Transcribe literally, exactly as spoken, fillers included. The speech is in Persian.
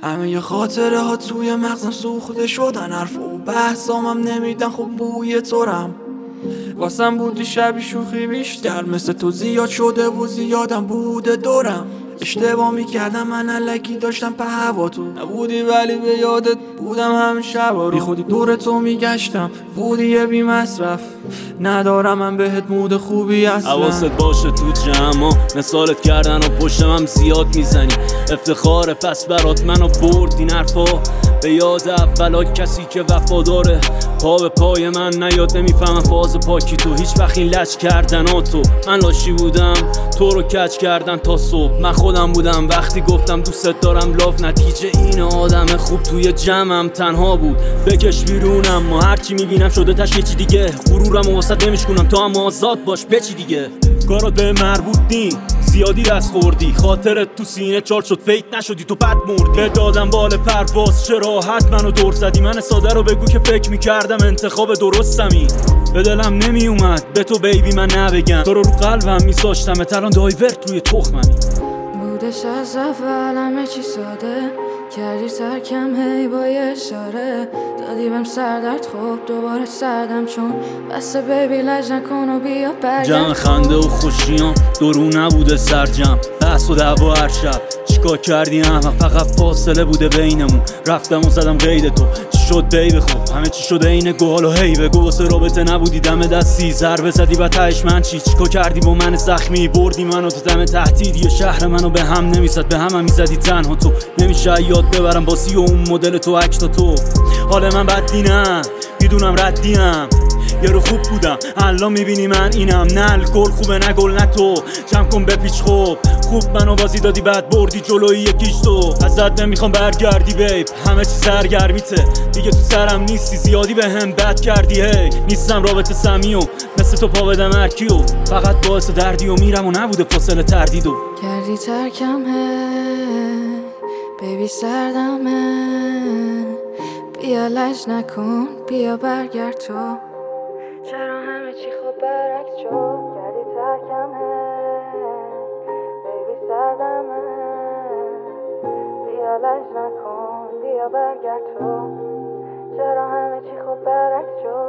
همه ی خاطره ها توی مغزم سوخته شدن، حرف و بحثامم نمیدن خوب بوی تورم. واسم بودی شبی شوخی بیشتر، مثل تو زیاد شده و زیادم بوده دورم. اشتباه میکردم من الکی داشتم په هوا، تو نبودی ولی به یادت بودم همه شبا. بی خودی دور تو میگشتم، بودی یه بی مصرف، ندارم من بهت مود خوبی اصلا. حواست باشه تو جمع مثالت کردن و پشتم زیاد میزنی، افتخار پس برات منو برد این حرفا به یاد اولا. کسی که وفاداره پا به پای من نیاد، نمیفهمم فاز پاکی تو هیچ وقت این لج کردن ها. تو من لاشی بودم تو رو کج کردن تا صبح، من خودم بودم وقتی گفتم دوست دارم لاف. نتیجه این آدم خوب توی جمعم تنها بود، بکش بیرونم ما هرچی میبینم شده تش یه چی دیگه. غرورم و واسط نمیشکنم تو هم آزاد باش بچی دیگه. کارات به مربوط نی زیادی دست خوردی، خاطرت تو سینه چال شد فیک نشدی تو بد مردی. به دادم بال پرواز چه راحت منو دور زدی، من ساده رو بگو که فکر میکردم انتخاب درستمی. به دلم نمی اومد به تو بیبی من نبگم، تو رو رو قلبم میساشتم الان دایورت روی تخممی. بودش از اول همه چی ساده، کردی ترکم هی با یه اشاره، دادی بهم سردرد خوب دوباره سردم چون بسه بیبی لج نکن و بیا برگرد. جمع خنده و خوشیام دورو نبوده سرجم، بحث و دعوا هر شب چیکار کردی احمق، فقط فاصله بوده بینمون، رفتم و زدم قید تو چی شد بیبه خوب همه چی شده اینه گوهال و هی بگو واسه رابطه نبودی دم دستی ضربه زدی و تهش من چی چیکار کردی با من زخمی، بردی منو تو دم تهدید. یه شهر منو به هم نمیزد به هم هم میزدی تنها تو، نمیشه یاد ببرم باسی و اون مدل تو عکس تو. حال من بدی نه میدونم ردیم، یه رو خوب بودم الان میبینی من اینم، نه الکل خوبه نه گل نه تو، جمع کن بپیچ خوب خوب منو بازی دادی بعد بردی جلوی یکیش تو. ازت نمیخوام برگردی بیب همه چی سرگرمیته دیگه تو سرم نیستی، زیادی به هم بد کردی هی نیستم رابطه سمی و مثل تو پا بدم هرکیو، فقط باعث دردی و میرم و نبوده فاصله تردیدو. کردی ترکم هی بیبی سردمه، بیا لج نکن بیا برگرد تو، چرا همه چی خوب برعکس شد. کردی ترکم هی بیبی سردمه، بیا لج نکن بیا برگرد تو، چرا همه چی خوب برعکس شد.